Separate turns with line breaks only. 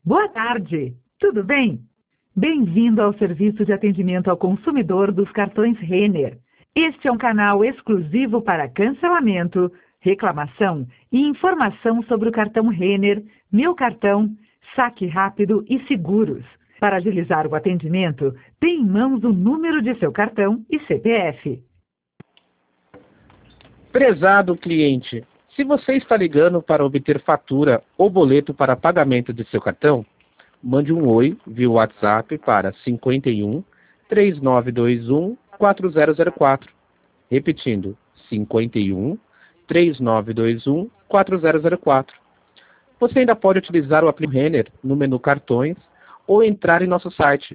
Boa tarde, tudo bem? Bem-vindo ao serviço de atendimento ao consumidor dos cartões Renner. Este é um canal exclusivo para cancelamento, reclamação e informação sobre o cartão Renner, Meu Cartão, Saque Rápido e Seguros. Para agilizar o atendimento, tenha em mãos o número de seu cartão e CPF.
Prezado cliente, se você está ligando para obter fatura ou boleto para pagamento de seu cartão, mande um oi via WhatsApp para 51 3921 4004. Repetindo, 51 3921 4004. Você ainda pode utilizar o aplicativo Renner no menu Cartões ou entrar em nosso site